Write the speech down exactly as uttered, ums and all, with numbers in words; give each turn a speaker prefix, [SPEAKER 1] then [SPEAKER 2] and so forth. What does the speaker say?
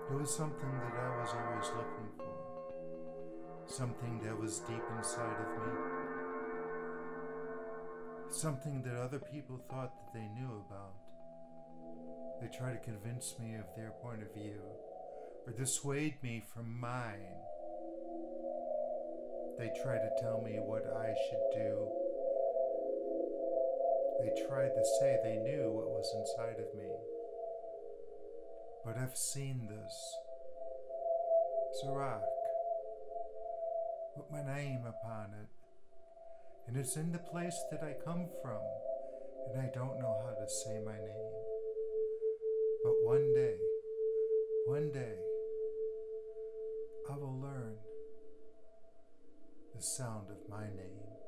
[SPEAKER 1] It was something that I was always looking for. Something that was deep inside of me. Something that other people thought that they knew about. They tried to convince me of their point of view, or dissuade me from mine. They tried to tell me what I should do. They tried to say they knew what was inside of me. But I've seen this. It's a rock with my name upon it. And it's in the place that I come from, and I don't know how to say my name. But one day, one day, I will learn the sound of my name.